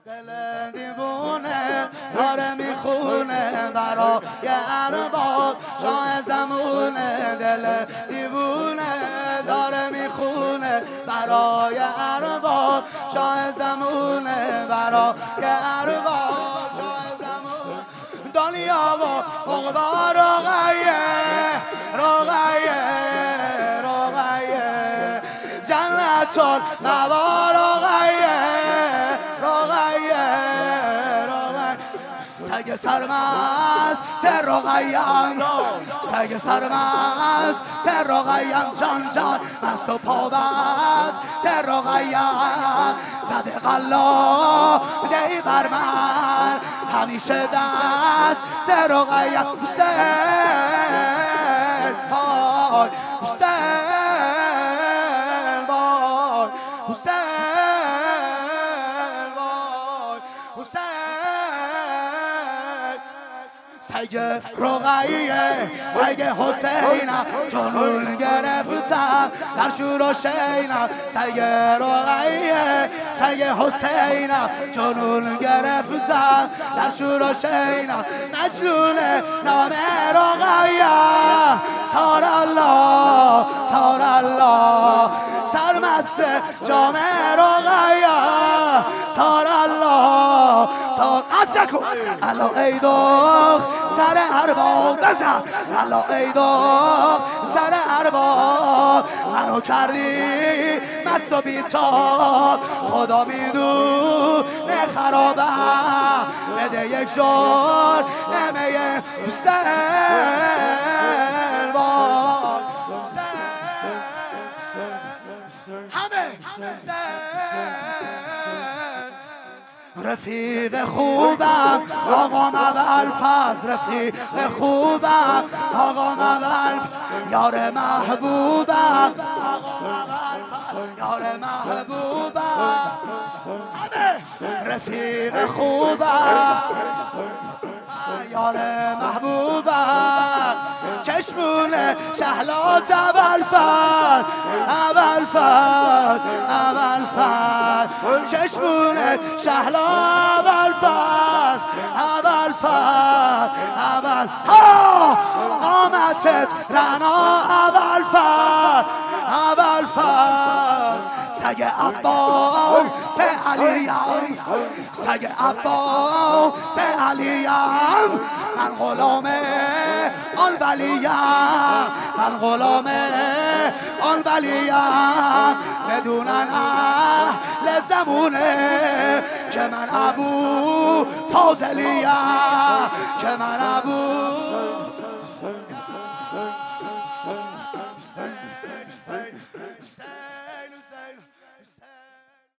دل دیوونه داره میخونه برای ارباب شاه زمونه. دل دیوونه داره میخونه برای ارباب شاه زمونه. برای ارباب شاه زمونه. دنیا و عقبا رقیه رقیه رقیه جنت المأوا رقیه رقیه رقیه. سگ سرمست رقیم سگ سرمست رقیم جان جان مست و پابست رقیم زده غلا دی بر من همیشه دست رقیم. حسین وای حسین وای حسین وای حسین. سگ رقیه سگ حسینم جنون گرفتم در شور و شینم. سگ رقیه سگ حسینم جنون گرفتم در شور و شینم. مجنون نام رقیه سار الله سار الله سرمست جام رقیه سار الله سار ازکو الا ای دخ سر ارباب بزن الا ای دخ سر ارباب منو کردی مست و بیتاب خدا میدونه خرابم بده یک شور نمه حسین وای همه رفیق خوبم آقام ابوالفضل رفیق خوبم آقام ابوالفضل یار محبوبم آقام ابوالفضل یار محبوبم رفیق خوبم یار محبوبم چشمون شهلات ابوالفضل ابوالفضل ابوالفضل چشمون شهلات ابوالفضل ابوالفضل ابوالفضل قامتت رعنا ابوالفضل ابوالفضل. سگ عباس علیم سگ عباس علیم من غلام آن ولیم من غلام آن ولیم بدونن اهل زمونه که من ابو فاضلیم که من ابو Hussein, Hussein, Hussein, Hussein.